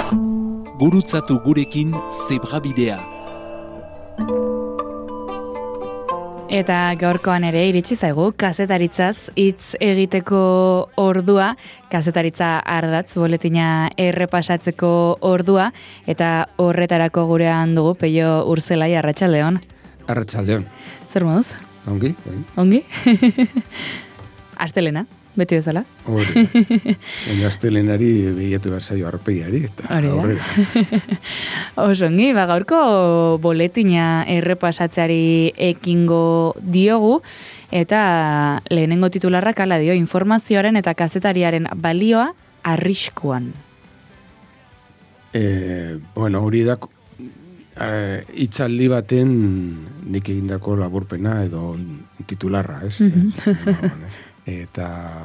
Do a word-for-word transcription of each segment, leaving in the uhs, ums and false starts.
Gurutzatu gurekin zebrabidea. Eta gaurkoan ere iritsi zaigu kazetaritzaz hitz egiteko ordua, kazetaritza ardatz boletina errepasatzeko ordua, eta horretarako gurean dugu Peio Urzelai. Arratsaldeon. Arratsaldeon. Zer moduz? Ongi? Ongi? Astelena, beti bezala. Hori. Baina astelenari behiatu behar zaio arpegiari eta aurrera. Oso ongi, ba, gaurko boletina errepasatzeari ekingo diogu, eta lehenengo titularrak hala dio, informazioaren eta kazetariaren balioa arriskuan. E, bueno, hori da hitzaldi baten nik egindako laburpena edo titularra, ez? Mm-hmm. Eta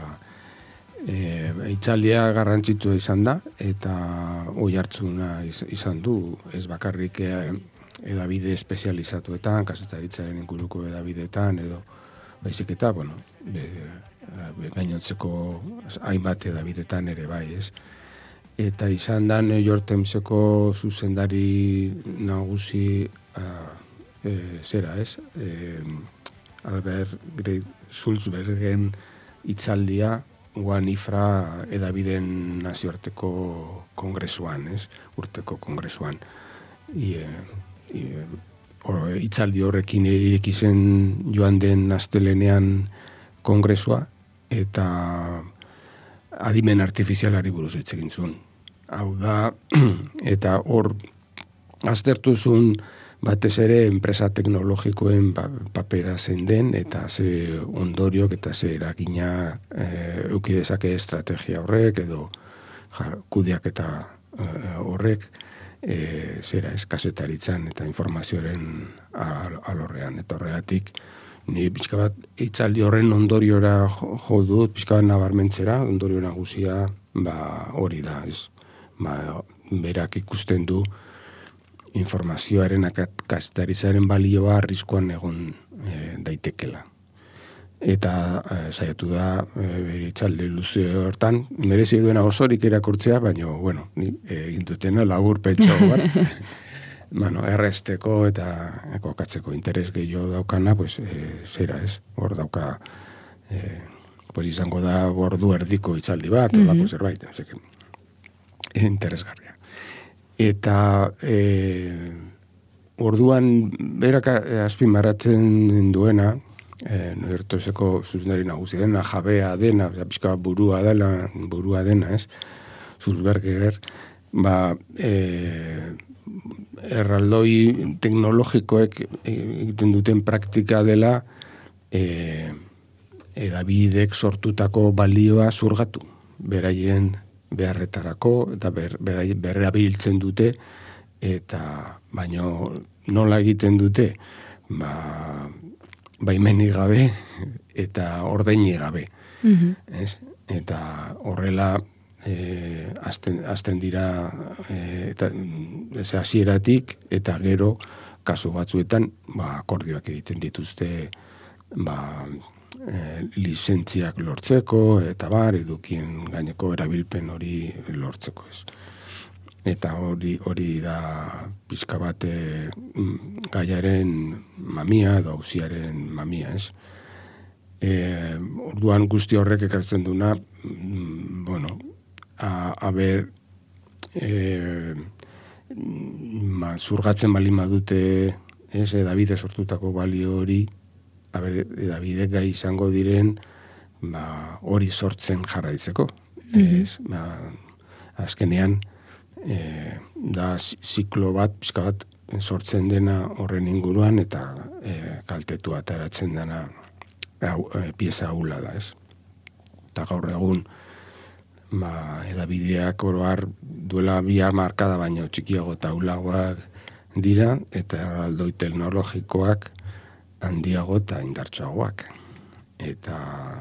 e, hitzaldia garrantzitua izan da, eta oi hartzuna izan du, ez bakarrik e, edabide espezializatuetan, kazetaritzaren inguruko edabideetan, edo baizik eta, bueno, be, be, gainotzeko hainbat edabideetan ere bai, ez? Eta izan da New York Timeseko zuzendari nagusi uh, e, zera, ez? E, Albert Grey Sulzbergen hitzaldia One Ifra edabideen nazioarteko kongresuan, ez? Urteko kongresuan. I, i, or, hitzaldi horrekin ireki zen joan den astelenean kongresua, eta adimen artifizialari buruz hitz egin zuen. Hau da, eta hor aztertu zuen batez ere enpresa teknologikoen papera zein den, eta ze ondoriok eta ze eragina e, euki dezake estrategia horrek, edo jar, kudeak eta e, horrek, e, zera ez, kazetaritzan eta informazioaren al, alorrean. Eta horregatik, ni pixka bat hitzaldi horren ondoriora jo dut, pixka bat nabarmentzera, ondorio nagusia ba, hori da, ez. Ba, berak ikusten du informazioaren kazetaritzaren balioa arriskuan egon e, daitekela. Eta e, saiatu da e, bere hitzaldi luze hortan, merezi duena osorik irakurtzea, baina, bueno, ni egin dutena labur pentsa bat. Bueno, erresteko eta kokatzeko interes gehiago daukana, pues, e, zera ez, hor dauka, e, pues, izango da ordu erdiko hitzaldi bat, mm-hmm. Olako zerbait, ezek, interesgarria. Eta e, orduan berak azpimarratzen duena, e, Noertoseko zuzendari nagusi dena, jabea dena, pixka burua dela, burua dena, ez, Sulzberger, ba, e, erraldoi teknologikoek egiten duten praktika dela e, edabidek sortutako balioa zurgatu, beraien beharretarako, eta ber, berrabiltzen dute, eta baino nola egiten dute, ba, baimenik gabe eta ordeinik gabe. Mm-hmm. Ez? Eta horrela E, azten, azten dira e, eta eze hasieratik eta gero kasu batzuetan ba, akordioak egiten dituzte ba, e, lizentziak lortzeko eta bar edukien gaineko erabilpen hori lortzeko, ez. Eta hori hori da pizka bat e, gaiaren mamia edo auziaren mamia, ez. E, orduan guzti horrek ekartzen duna, mm, bueno, A, a ber, e, ma, zurgatzen balin badute, ez, edabide sortutako balio hori, a ber, edabide gai izango diren, ba, hori sortzen jarraitzeko. Mm-hmm. Ez, ba, azkenean, e, da ziklo bat, pixka bat, sortzen dena horren inguruan, eta e, kaltetu ataratzen dena e, pieza hula da, ez. Eta gaur egun, ba, edabideak oroar duela bi hamarkada baino txikiago eta ahulagoak dira, eta aldoi teknologikoak handiago eta indartsuagoak. Eta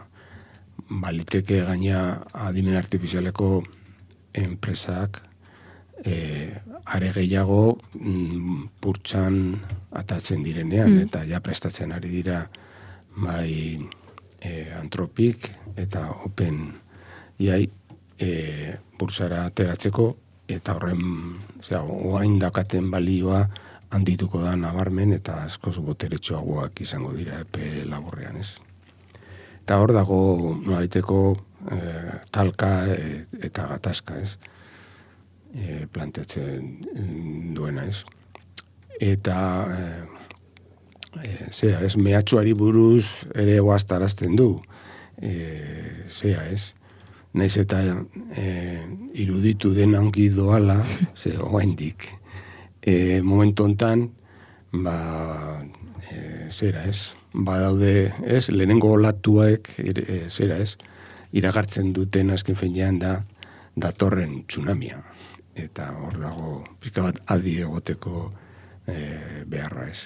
baliteke gaina adimen artifizialeko enpresak e, are gehiago mm, purtsan atatzen direnean, mm. eta ja prestatzen ari dira bai e, Antropik eta Open I A e, bursara ateratzeko eta horren, zera, oain dakaten balioa handituko da nabarmen, eta askoz boteretsuagoak izango dira epe laburrean, ez. Eta hor dago, nolaiteko, e, talka e, eta gatazka, ez, e, planteatzen duena, ez. Eta, e, e, zera, ez, mehatxuari buruz ere oaztarazten du, e, zera, ez. Naiz eta e, iruditu den ongi doala, ze oaindik. E, momentu hontan, ba, e, zera ez, ba daude, ez, lehenengo olatuak, e, zera ez, iragartzen duten azken finean da, datorren tsunamia. Eta hor dago, pixka bat adi egoteko e, beharra ez.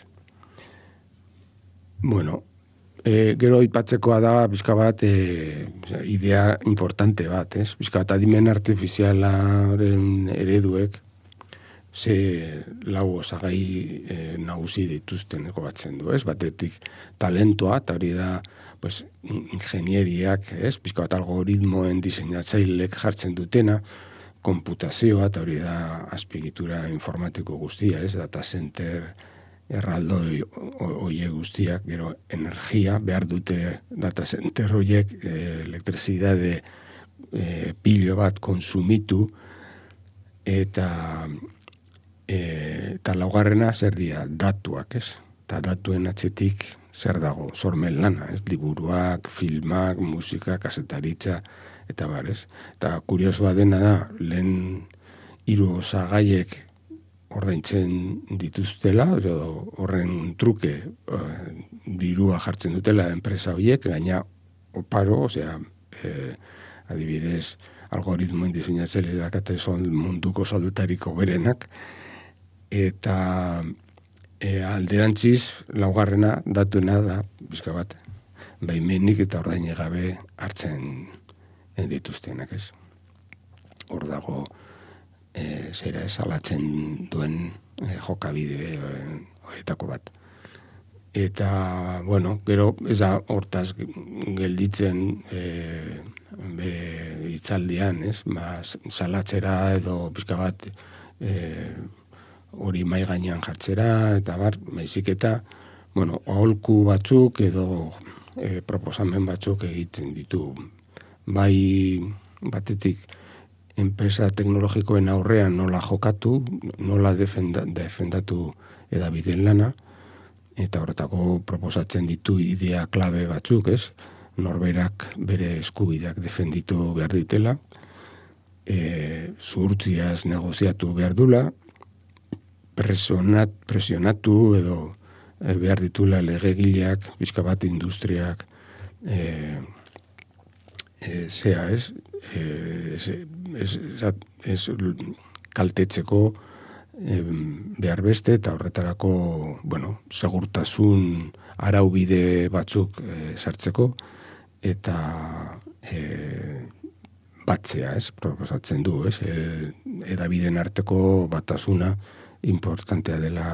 Bueno, E, gero ipatzekoa da, bizka bat, e, idea importante bat, ez? Bizka bat, adimen artifizialaren ereduek, ze lau osagai e, nagusi dituzten batzen du, ez? Batetik talentoa, eta hori da, pues, ingenieriak, ez? Bizka bat, algoritmoen diseinatzailek jartzen dutena, konputazioa, eta hori da, azpiegitura informatiko guztia, ez? Data center, erraldoi oie guztiak, gero energia, behar dute data center oiek e, elektrizidade e, pilo bat konsumitu, eta e, eta laugarrena zer dira datuak, ez? Eta datuen atzetik zer dago, sormen lana, ez? Liburuak, filmak, musika, kasetaritza, eta bar, ez? Eta kuriosoa dena da, lehen hiru osagaiek ordaintzen dituztela, horren truke uh, dirua jartzen dutela enpresa horiek, gaina oparo, osea, eh, adibidez, algoritmoen diseinatzaile dakate munduko soldutariko berenak, eta e, alderantziz, laugarrena datuena da, bizka bat, baimenik eta ordaine gabe hartzen dituztenak, ez. Hor dago, E, zera esalatzen duen e, jokabide horietako bat. Eta, bueno, gero ez da hortaz gelditzen e, bere hitzaldian, ez? Ba, salatzera edo pixka bat hori e, mai gainean jartzera, eta bar, baizik eta, bueno, aholku batzuk edo e, proposamen batzuk egiten ditu. Bai batetik, enpresa teknologikoen aurrean nola jokatu, nola defenda, defendatu edabideen lana, eta horretako proposatzen ditu idea klabe batzuk, ez? Norberak bere eskubideak defenditu behar ditela, e, zuhurtziaz negoziatu behar dula, presionat, presionatu edo e, behar ditula legegileak, bizka bat industriak, e, e, zea, ez? Ez, ez, ez kaltetzeko e, behar beste, eta horretarako, bueno, segurtasun araubide batzuk e, sartzeko, eta e, batzea, ez, proposatzen du, ez, e, edabideen arteko batasuna importantea dela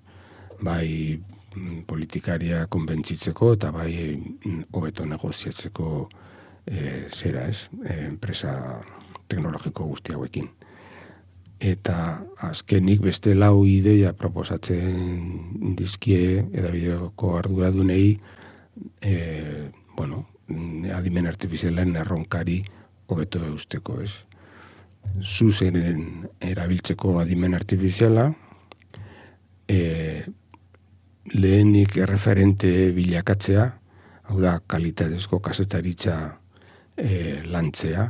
bai politikaria konbentzitzeko, eta bai hobeto negoziatzeko E, zera ez, e, enpresa teknologiko guzti hauekin. Eta azkenik beste lau ideia proposatzen dizkie edabideoko arduradunei, e, bueno, adimen artifizialen erronkari hobeto eusteko, ez. Zuzenen erabiltzeko adimen artifiziala, e, lehenik erreferente bilakatzea, hau da, kalitatezko kazetaritza E, lantzea,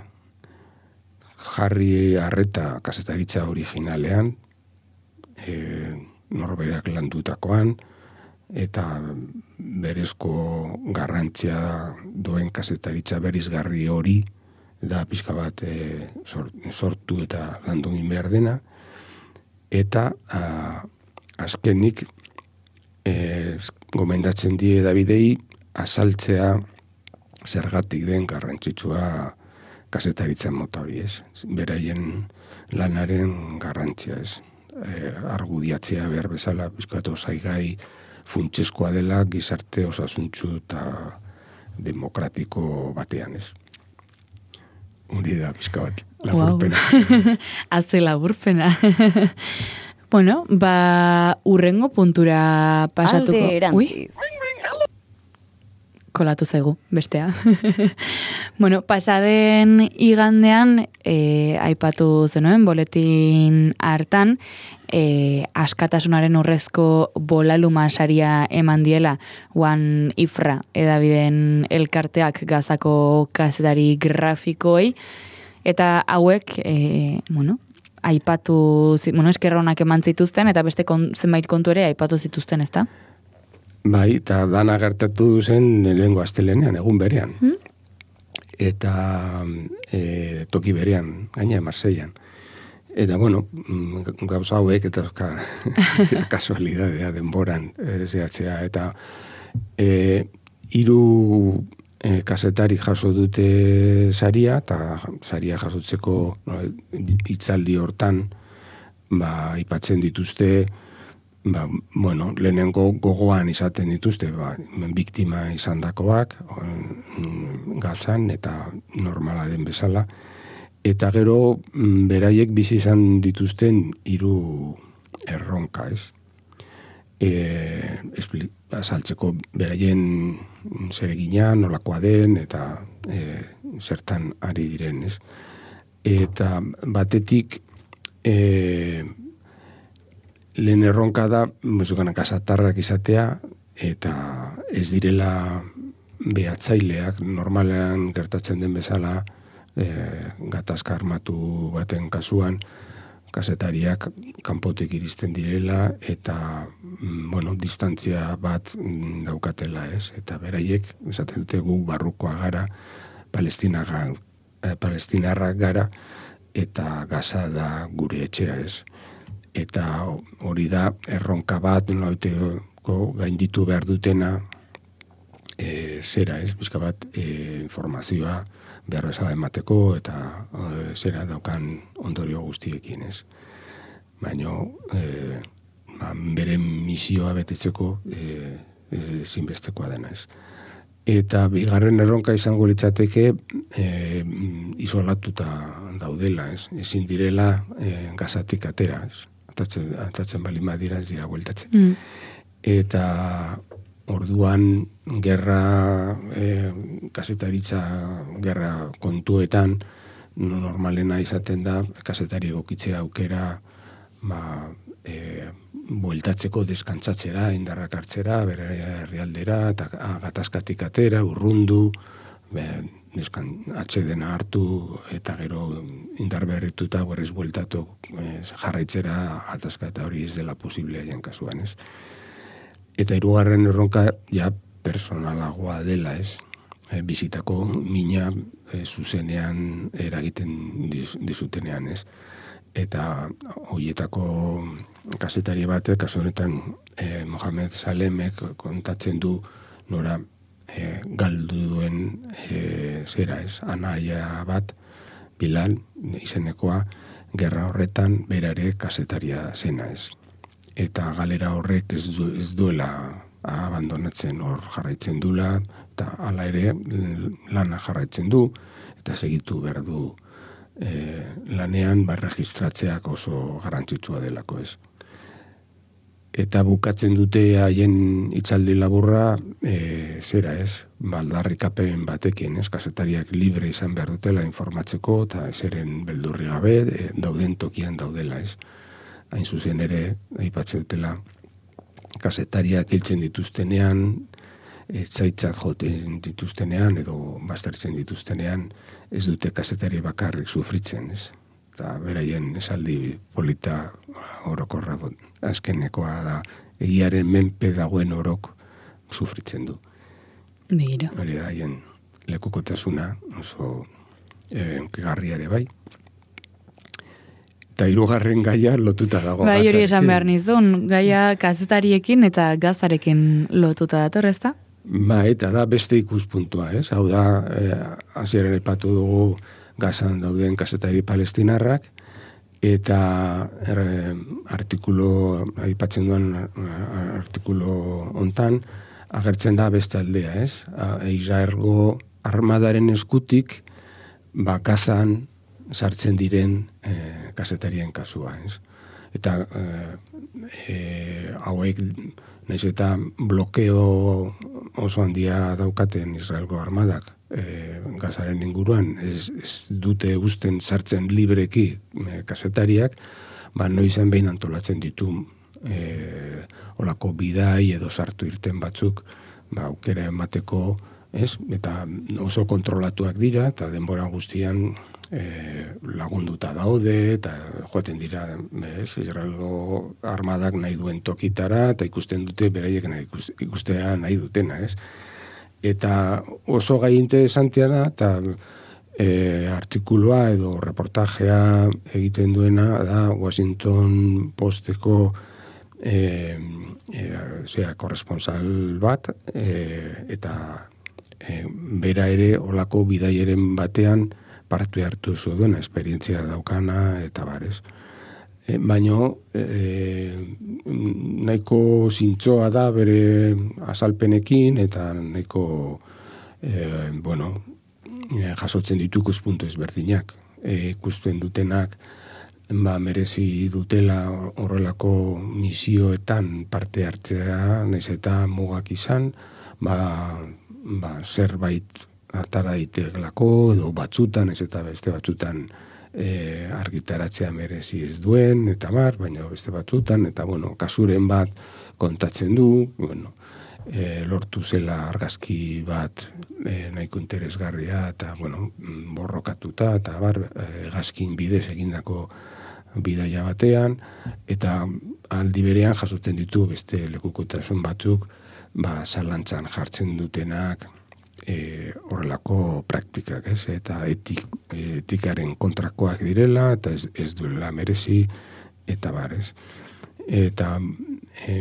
jarri arreta kazetaritza originalean, e, norberak landutakoan, eta berezko garrantzia duen kazetaritza berizgarri hori, da pixka bat e, sortu eta landu egin behar dena, eta a, azkenik e, gomendatzen die Davidei azaltzea zergatik den garrantzitsua kazetaritzen mota hori, ez. Beraien lanaren garrantzia, ez. E, argudiatzea behar bezala, bizkatu zaigai funtsezkoa dela gizarte osasuntsu eta demokratiko batean, ez. hori da, pizka bat, laburpena. Wow. Azte laburpena. Bueno, ba, urrengo puntura pasatuko. Alde erantziz. Kolatu zaigu, bestea. Bueno, pasaden igandean, e, aipatu zenuen, boletin hartan, e, askatasunaren urrezko bolaluma saria eman diela, One Ifra edabideen elkarteak Gazako kazetari grafikoei, eta hauek, e, bueno, aipatu, bueno, eskerra honak eman zituzten, eta beste kon, zenbait kontu ere aipatu zituzten, ezta? Bai, eta dana gertatu zen lehengo astelenean, egun berean. Hmm? Eta e, toki berean, gaina Marseian. Eta, bueno, gauza hauek, eta kasualidadea denboran e, zehatzea. Eta e, hiru e, kazetari jaso dute saria, eta saria jasotzeko no, hitzaldi hortan, ba, aipatzen dituzte, ba, bueno, lehenengo gogoan izaten dituzte, ba, biktima izandakoak Gazan eta normala den bezala. Eta gero, beraiek bizi izan dituzten hiru erronka, ez? E, azaltzeko beraien zeregina, nolakoa den, eta e, zertan ari diren, ez? Eta batetik, e, lehen erronka da, mezukanak kasatarrak izatea, eta ez direla behatzaileak, normalean gertatzen den bezala, e, gatazka armatu baten kasuan, kazetariak kanpotik iristen direla, eta, bueno, distantzia bat daukatela, ez? Eta beraiek, esaten dute gu barrukoa gara, palestinarrak, eh, palestinarrak gara, eta Gaza da gure etxea, ez? Eta hori da erronka bat, nolabaiteko gainditu behar dutena, e, zera, ez, bizka bat, e, informazioa behar bezala emateko, eta e, zera daukan ondorio guztiekin, ez. Baina, e, ba, bere misioa betetzeko e, e, zinbestekoa dena, ez. Eta bigarren erronka izango litzateke e, isolatuta daudela, ez. Ezin direla e, Gazatik atera, ez. Atatzen, atatzen bali madira ez dira gueltatzen. Mm. Eta orduan gerra, e, kasetaritza gerra kontuetan, normalena izaten da, kasetari egokitzea aukera, ba, e, bueltatzeko deskantzatzera, indarrak hartzera, bere herrialdera, eta gatazkatik atera, urrundu, be, deskan, atsedena hartu, eta gero indar berrituta, berriz bueltatu ez, jarraitzera gatazka, eta hori ez dela posible haien kasuan, ez. Eta hirugarren erronka, ja, personalagoa dela, ez. E, bizitako mina e, zuzenean eragiten diz, dizutenean, ez. Eta horietako kazetari bat, kasu honetan eh, Mohamed Salemek kontatzen du nora eh, galdu duen eh, zera ez, anaia bat, Bilal, izenekoa, gerra horretan berare kazetaria zena ez. Eta galera horrek ez, du, ez duela abandonatzen hor jarraitzen dula, eta hala ere lana jarraitzen du, eta segitu behar du E, lanean barregistratzeak oso garrantzitsua delako ez. Eta bukatzen dute haien hitzaldi laburra e, zera ez, baldarrikapen batekin ez, kazetariak libre izan behar dutela informatzeko eta zeren beldurri gabe e, dauden tokian daudela ez. Hain zuzen ere, aipatzen dutela, kazetariak hiltzen dituztenean, etzaitzat joten dituztenean edo baztertzen dituztenean ez dute kazetari bakarrik sufritzen, ez? Eta beraien esaldi polita orokorra azkenekoa da egiaren menpe dagoen orok sufritzen du. Begira. Hori da haien lekukotasuna oso onkigarria ere bai. Eta hirugarren gaia lotuta dago. Bai, hori esan behar nizun, gaia kazetariekin eta Gazarekin lotuta dator, ezta? Ba, eta da beste ikuspuntua, ez? Hau da, eh, hasieran aipatu dugu Gazan dauden kazetari palestinarrak, eta er, artikulo, aipatzen duen artikulo hontan, agertzen da beste aldea, ez? Israelgo armadaren eskutik, ba, gazan sartzen diren e, kazetarien kasua, ez? Eta e, e, hauek, nahiz eta blokeo oso handia daukaten Israelgo armadak e, gazaren inguruan, ez, ez dute usten sartzen libreki e, kazetariak, ba, noizan behin antolatzen ditu e, olako bidai edo sartu irten batzuk, ba, aukera emateko, ez? Eta oso kontrolatuak dira, eta denbora guztian e, lagunduta daude, eta joaten dira, ez? Israelgo armadak nahi duen tokitara, eta ikusten dute beraiek nahi ikustea nahi dutena, ez? Eta oso gai interesantea da, eta e, artikulua edo reportajea egiten duena da Washington Posteko e, e, zera, korresponsal bat, e, eta e, bera ere olako bidaieren batean parte hartu zuen, esperientzia daukana eta barez. E, baino, e, nahiko zintzoa da bere azalpenekin, eta nahiko, e, bueno, e, jasotzen ditu ikuspuntu ezberdinak. E, ikusten dutenak, ba, merezi dutela horrelako misioetan parte hartzea, nahiz eta mugak izan, ba, ba, zerbait atara daitekelako, edo batzutan, ez eta beste batzutan, E, argitaratzea merezi ez duen, eta bar, baina beste batzutan, eta bueno, kasuren bat kontatzen du, bueno, e, lortu zela argazki bat e, nahiko interesgarria, eta bueno, borrokatuta, eta bar, e, gazkin bidez egindako bidaia batean, eta aldi berean jasotzen ditu beste lekukotasun batzuk, ba, zalantzan jartzen dutenak, E, horrelako praktikak, ez? Eta etik, etikaren kontrakoak direla, eta ez, ez duela merezi, eta barez. Eta, e,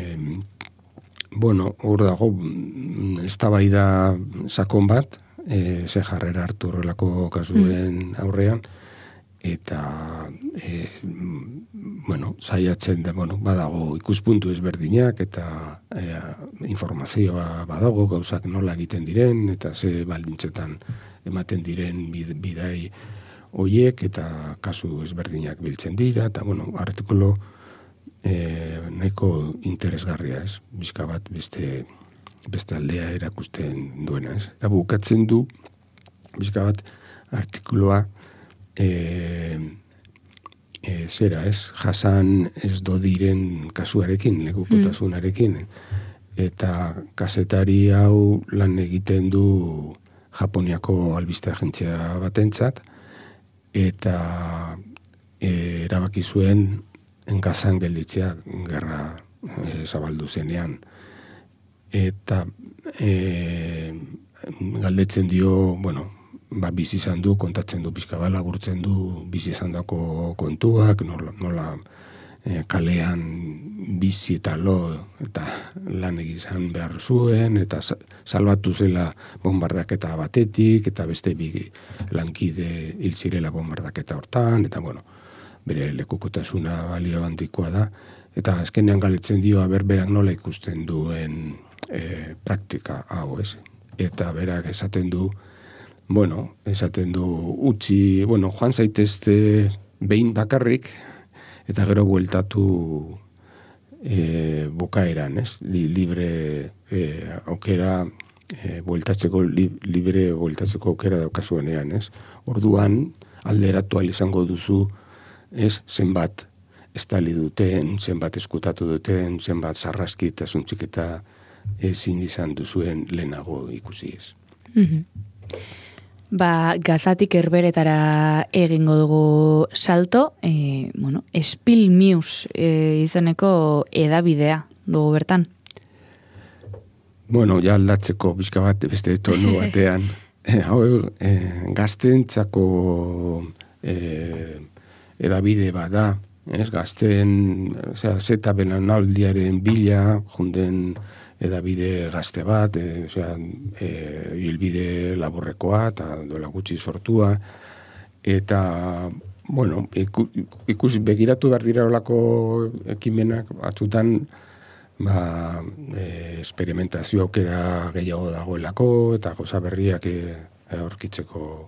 bueno, hor dago, eztabaida sakon bat, e, ze jarrera hartu horrelako kasuen aurrean, eta, e, bueno, saiatzen da, bueno, badago ikuspuntu ezberdinak, eta e, informazioa badago, gauzak nola egiten diren, eta ze baldintzetan ematen diren bidai hoiek, eta kasu ezberdinak biltzen dira, eta, bueno, artikulo e, nahiko interesgarria, ez? Bizka bat beste, beste aldea erakusten duena, ez? Eta bukatzen du, bizka bat artikuloa, E, e, zera, ez, jasan ez dodiren kasuarekin, lekukotasunarekin, eta kazetari hau lan egiten du Japoniako albiste agentzia batentzat, eta e, erabaki zuen Gazan gelditzea gerra e, zabaldu zenean. Eta e, galdetzen dio, bueno, ba, bizi izan du, kontatzen du pixka bat, laburtzen du bizi izan dako kontuak, nola, nola e, kalean bizi eta lo eta lan egizan behar zuen, eta salbatu zela bombardaketa batetik, eta beste bi lankide hil zirela bombardaketa hortan, eta bueno, bere lekukotasuna balio handikoa da, eta azkenean galetzen dio, aber berak nola ikusten duen e, praktika hau, ez? Eta berak esaten du, bueno, esaten du utzi, bueno, joan zaitezte behin bakarrik, eta gero bueltatu e, bukaeran, ez? Li, libre e, aukera, e, bueltatzeko, li, libre bueltatzeko aukera daukazuenean, ez? Orduan, alderatu ahal izango duzu, ez? Zenbat estali duten, zenbat eskutatu duten, zenbat sarraski eta zuntzik eta ezin izan duzuen lehenago ikusi, ez? Mm-hmm. Ba, Gazatik Herberetara egingo dugu salto, e, bueno, Spill News e, izeneko edabidea dugu bertan. Bueno, ja aldatzeko bizka bat beste tonu batean. e, hau, e, gaztentzako e, edabide bada, ez, gazten, osea, zeta belanaldiaren bila, jonden edabide gazte bat, e, osea, e, hilbide laburrekoa, eta duela gutxi sortua, eta, bueno, iku, ikus begiratu behar dira olako ekimenak, batzutan, ba, e, esperimentazio aukera gehiago dagoelako, eta goza berriak aurkitzeko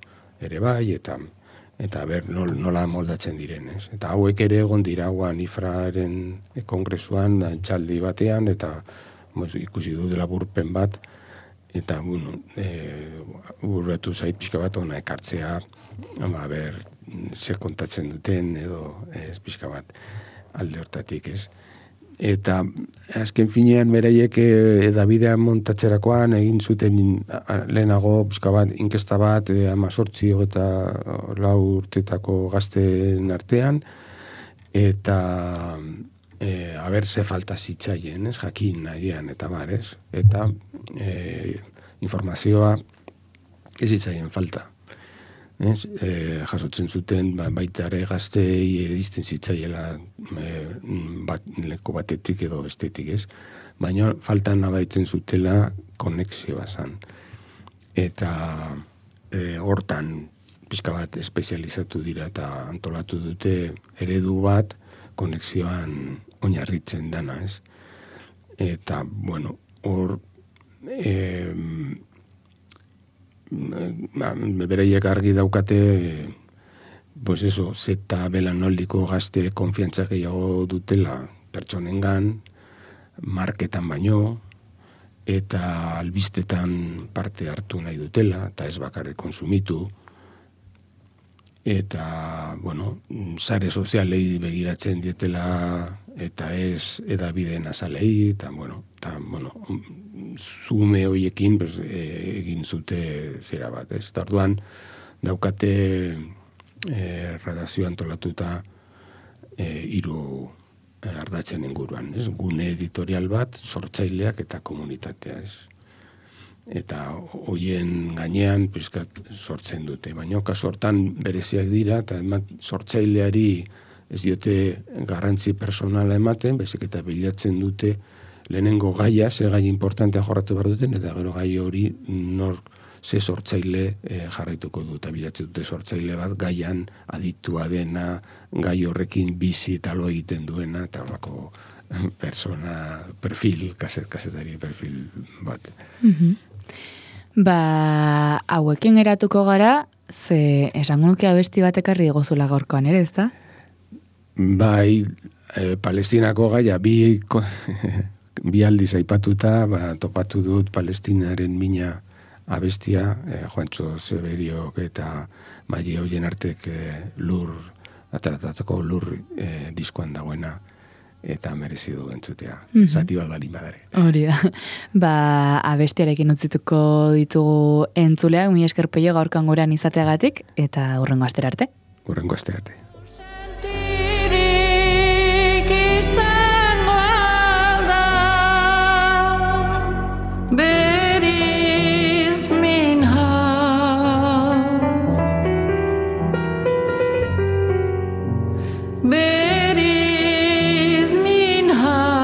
ere bai, eta eta ber nol, nola moldatzen diren, ez? Eta hauek ere egon dira guan Ifraren kongresuan, txaldi batean, eta mos, ikusi du laburpen bat, eta, bueno, e, burratu zait pixka bat ona ekartzea, ba, ber, ze kontatzen duten, edo ez pixka bat alde hortatik, ez? Eta azken finean beraiek edabidea montatzerakoan egin zuten lehenago pixka bat inkesta bat hemezortzi eta lau urtetako gazten artean, eta e, aber ze falta zitzaien, ez, jakin nahian eta bar, ez? Eta e, informazioa ez zitzaien falta. Ez, e, jasotzen zuten ba, baita ere gaztei eredizten zitzaiela e, bat, leko batetik edo bestetik, ez? Baina faltan nabaitzen zutela konexioa zan. Eta e, hortan pixka bat espezializatu dira eta antolatu dute eredu bat konexioan oinarritzen dana, ez? Eta, bueno, hor e, bereiek argi daukate, pues eso, zeta belanoldiko gazte konfiantza gehiago dutela pertsonengan, marketan baino, eta albistetan parte hartu nahi dutela, eta ez bakarrik konsumitu, eta, bueno, sare sozialei begiratzen dietela, eta ez edabideen azalei, eta, bueno, eta, bueno, zume horiekin pues, e, egin zute zera bat, ez? Eta orduan daukate e, redazio antolatuta e, hiru e, ardatzen inguruan, ez? Gune editorial bat, sortzaileak eta komunitatea, ez? Eta hoien gainean pizkat sortzen dute, baina kasu hortan bereziak dira, eta sortzaileari ez diote garrantzi personala ematen, baizik eta bilatzen dute lehenengo gaia, ze gai importantea jorratu behar duten, eta gero gai hori nor ze sortzaile e, jarraituko du, eta bilatzen dute sortzaile bat gaian aditua dena, gai horrekin bizi eta lo egiten duena, eta horrako persona, perfil, kaset, kasetari perfil bat. Mm-hmm. Ba, hauekin eratuko gara, ze esango nuke abesti bat ekarri egozula gaurkoan ere, ezta? Bai, e, Palestinako gaia, bi, bi aldiz aipatuta, ba, topatu dut Palestinaren mina abestia, e, Juantxo Zeberiok eta Maia hoien artek e, lur, ataratako lur e, diskoan dagoena, eta merezi du entzutea. Mm-hmm. Zati bat balin badare. Hori da. Ba, abestiarekin utzituko ditugu entzuleak, mi esker Pello gaurkoan gurean izateagatik, eta hurrengo astera arte. Hurrengo astera arte.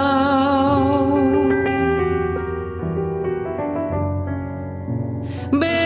Baby